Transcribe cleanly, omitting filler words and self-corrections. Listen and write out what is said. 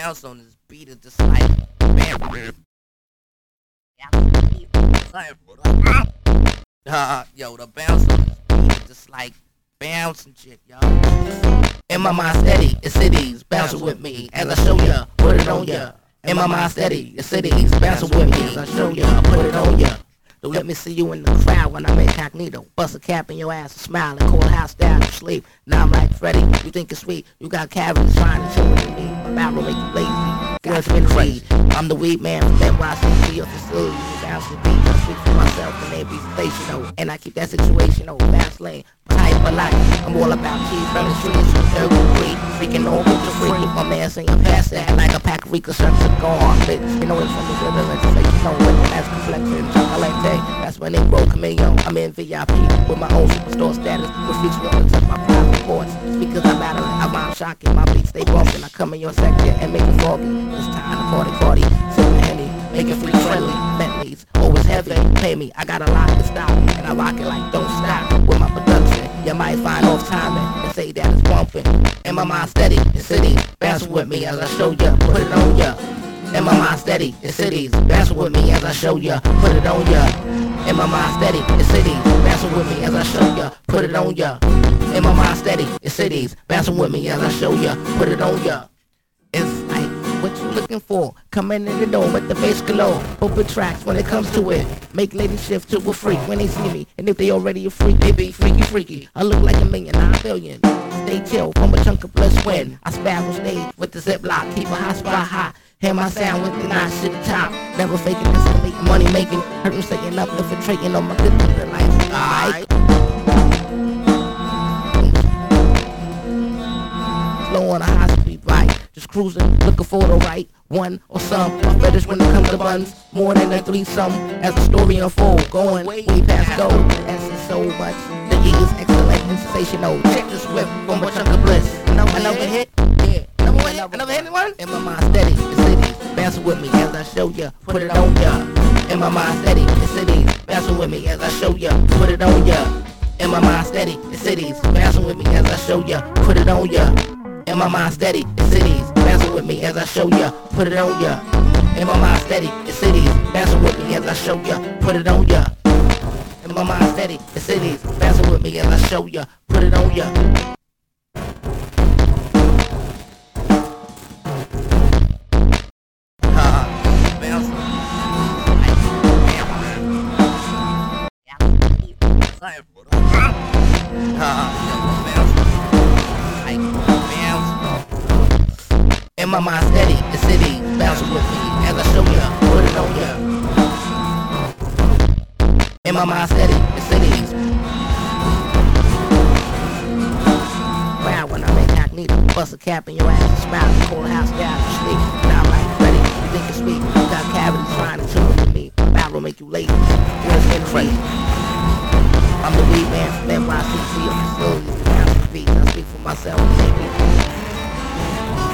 bounce on this beat is just like bam. Yo, the bounce on this beat is just like bouncing shit, yo. In my mind steady, it's cities bouncing with me as I show ya, put it on ya. In my mind steady, it's cities bouncing with me as I show ya, put it on ya. Don't let me see you in the crowd when I'm incognito. Bust a cap in your ass and smile and call house down to sleep. Now I'm like Freddy, you think it's sweet. You got cavities trying to chill with me. My battle make you lazy. Girls been crazy. I'm the weed man from NYC to your facility. Bounce the beat, I speak for myself and they be stationary. And I keep that situation on fast lane. Type of life, I'm all about cheese, running streets, third degree, freaking on with the freak. My man saying pass that like a pack of Rica shirts and gone, bitch. You know it's from the river, let's say you know what that's complexion, chocolate day. That's when they broke me, yo. I'm in VIP with my own superstore status. With freaks wanna touch my private reports. Speakers I battle, I'm shocking. My beats they bumping. I come in your sector and make it foggy. It's time to party, sipping Henny, make it free friendly. Bentleys, always heavy, pay me. I got a lot to stop, and I rock it like don't stop with my production. You might find off timing and say that it's bumping. In my mind steady, it's cities, bounce with me as I show ya, put it on ya. In my mind steady, it's cities, bounce with me as I show ya, put it on ya. In my mind steady, it's cities, bounce with me as I show ya, put it on ya. In my mind steady, it's cities, bouncing with me as I show ya, put it on ya. It's like, what you looking for? Coming in the door with the bass galore. Open tracks when it comes to it. Make ladies shift to a freak when they see me. And if they already a freak, they be freaky. I look like $1 million, not $1 billion. Stay chill from a chunk of bliss when I spazzle stage with the ziplock. Keep a hot spot hot. Hear my sound with the notch to the top. Never faking, escalating, money making. Heard them saying up, infiltrating on my good thing life. Alright. Slow on a high speed bike. Just cruising, looking for the right one or some. My fetish when it comes to buns, more than a threesome. As the story unfolds, going way past gold. Essence so much, the E is excellent and sensational. Check this whip from a chunk of bliss. Another hit, yeah. Another hit one. In my mind steady, it's cities, bouncing with me as I show ya, put it on ya. In my mind steady, it's cities, bouncing with me as I show ya, put it on ya. In my mind steady, it's cities, bouncing with me as I show ya, put it on ya. In my mind steady, it's cities, bouncing with me as I show ya, put it on ya. In my mind steady, it's cities, bouncing with me as I show ya, put it on ya. In my mind steady, it's cities, bouncing with me as I show ya, put it on ya. In my mind steady, the city bouncing with me as I show ya, put it on ya. In my mind steady, the cities. Wow, when I'm incognito, bust a cap in your ass and smile and call house down to sleep. Now I'm like Freddy, you think it's sweet. You got cavities trying to chill with me. My battle make you lazy. Girls been crazy. I'm the weed man from NYC to your facility. I speak for myself, baby.